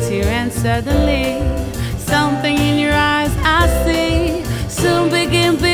here, and suddenly something in your eyes I see. Soon begin